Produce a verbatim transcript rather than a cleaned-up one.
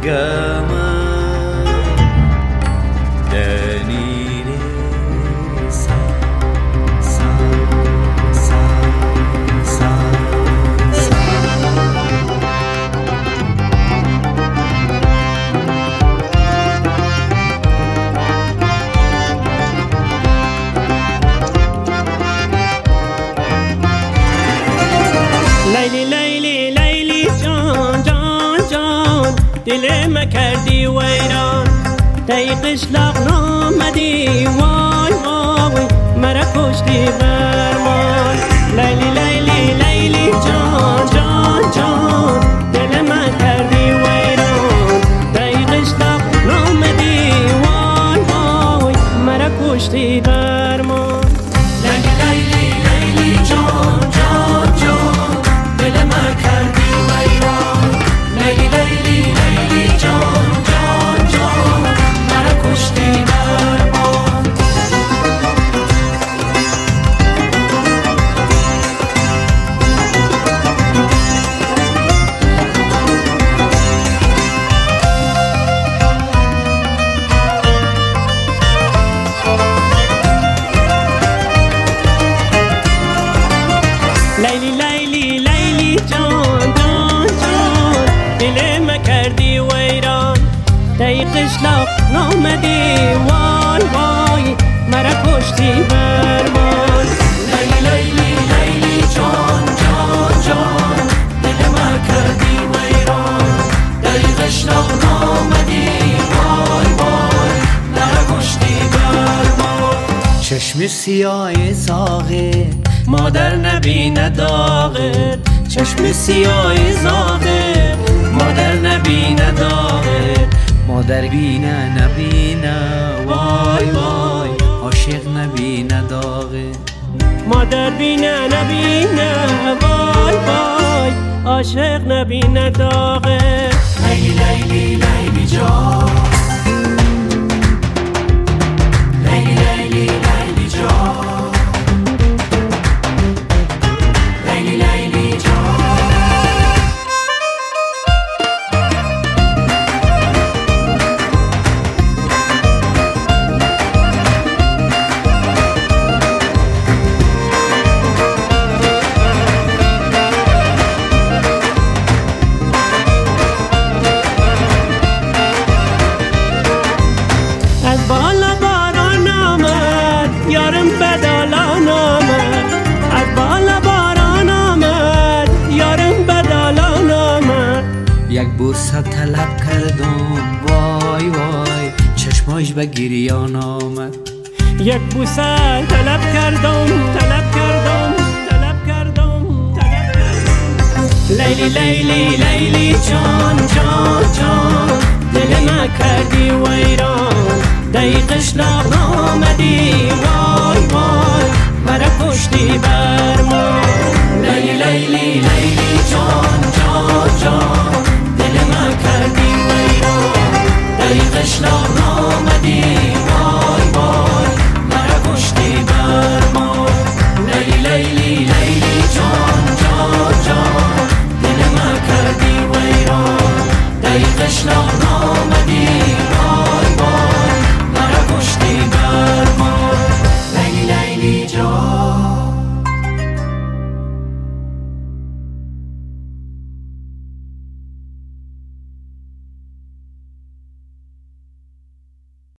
gama danire sa sa sa sa sa لیلی لیلی لیلی جان جان جان دل ما کردی ویران دی قشلاق نامدی وای وای مرا کشتی برمان لیلی لیلی لیلی جان جان جان دل ما کردی ویران دی قشلاق نامدی وای وای مرا کشتی برمان لیلی لیلی لیلی جان جان جان دل ما کردی ویران لیلی لیلی لیلی جان جان جان مرا کشتی برمان لیلی لیلی لیلی جان جان جان دل ما کردی ویران دی قشلاق نامدی وای وای مرا کشتی برمان لیلی لیلی لیلی جان جان جان دل ما کردی ویران دی قشلاق نامدی وای وای مرا کشتی برمان چشم سیاه زاغه مادر نبینه داغت چشم سیاه زاغه مادر نبینه داغت مادر بینه نبینه وای وای عاشق نبینه داغت مادر بینه نبینه وای وای عاشق نبینه داغه لیلی لیلی لیلی جان لیلی لیلی لیلی جان لیلی لیلی جان از بالا باران آمد یارم بدالان آمد از بالا باران آمد یارم بدالان آمد یک بوسه طلب کردم وای وای چشماش به گریان آمد یک بوسه طلب کردم طلب کردم طلب کردم طلب کردم لیلی لیلی لیلی جان جان جان دل ما کردی ویران دی قشلاق نامدی وای وای مرا کشتی برمان لیلی لیلی لیلی جان جان جان دل ما کردی ویران دی قشلاق نامدی وای وای مرا کشتی برمان لیلی لیلی لیلی جان جان جان دل ما کردی ویران دی قشلاق نامدی